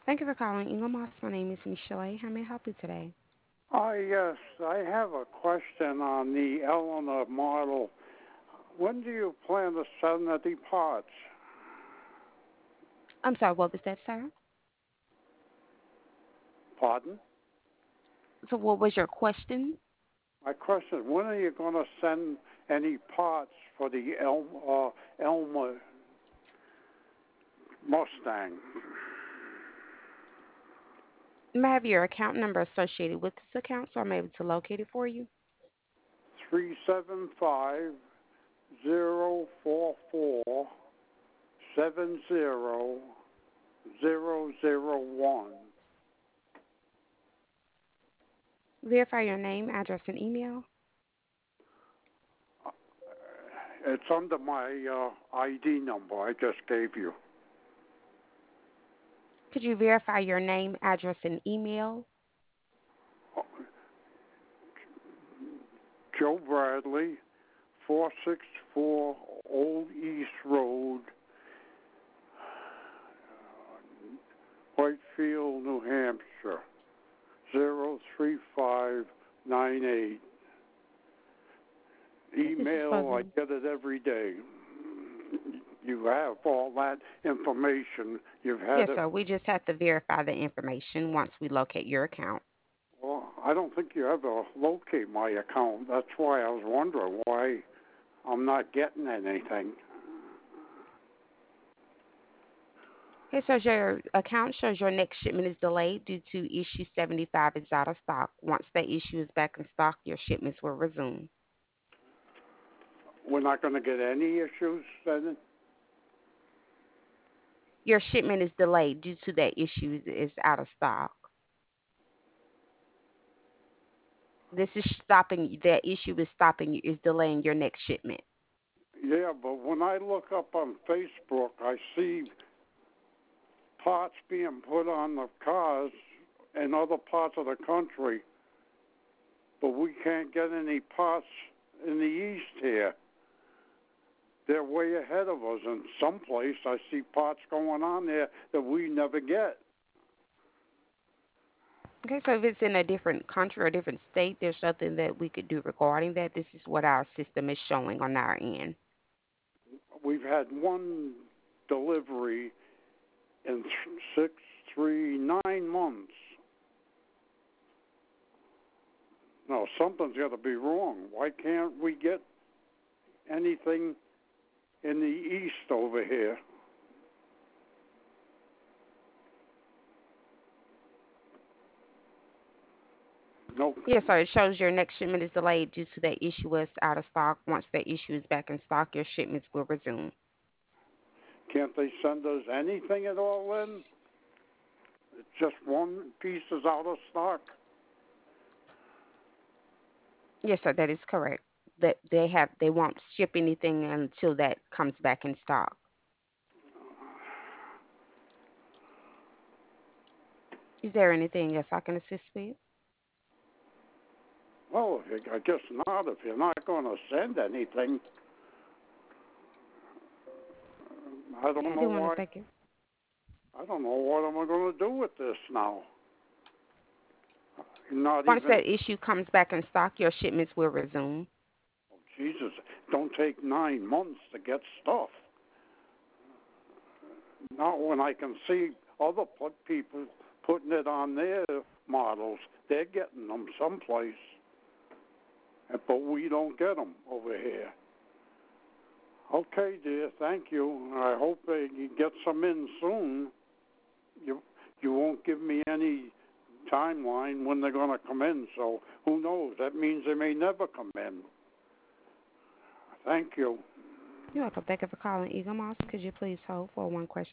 Thank you for calling Eagle Moss. My name is Michelle. How may I help you today? Yes, I have a question on the Eleanor model. When do you plan to send the parts? I'm sorry, what was that, sir? Pardon? So what was your question? My question is, when are you going to send any parts for the Elmer Mustang? May I have your account number associated with this account so I'm able to locate it for you? 375-044-70001. Verify your name, address, and email. It's under my ID number I just gave you. Could you verify your name, address, and email? Joe Bradley, 464 Old East Road, Whitefield, New Hampshire, 03598. This is for Email, I the... get it every day. You have all that information. You've Yes, had it. sir. We just have to verify the information once we locate your account. Well, I don't think you ever locate my account. That's why I was wondering why I'm not getting anything. Okay, so your account shows your next shipment is delayed due to issue 75 is out of stock. Once that issue is back in stock, your shipments will resume. We're not going to get any issues then? Your shipment is delayed due to that issue is out of stock. This is stopping that issue is stopping is delaying your next shipment. Yeah, but when I look up on Facebook, I see parts being put on the cars in other parts of the country, but we can't get any parts in the east here. They're way ahead of us. In some place, I see parts going on there that we never get. Okay, so if it's in a different country or a different state, there's nothing that we could do regarding that. This is what our system is showing on our end. We've had one delivery in 9 months. No, something's got to be wrong. Why can't we get anything in the east over here? No, Yes, sir. It shows your next shipment is delayed due to that issue was out of stock. Once that issue is back in stock, your shipments will resume. can't they send us anything at all then? It's just one piece is out of stock. Yes, sir. That is correct. That they won't ship anything until that comes back in stock. Is there anything else I can assist with? Well, I guess not. If you're not going to send anything, I Yeah, don't I know do want to why. thank you. I don't know what am I going to do with this now. Not Once even. that issue comes back in stock, your shipments will resume. Oh, Jesus, don't take 9 months to get stuff. Not when I can see other people putting it on their models. They're getting them someplace, but we don't get them over here. Okay, dear, thank you. I hope they get some in soon. You you won't give me any timeline when they're going to come in, so who knows? That means they may never come in. Thank you. You're welcome. Thank you for calling Eagle Moss. Could you please hold for one question?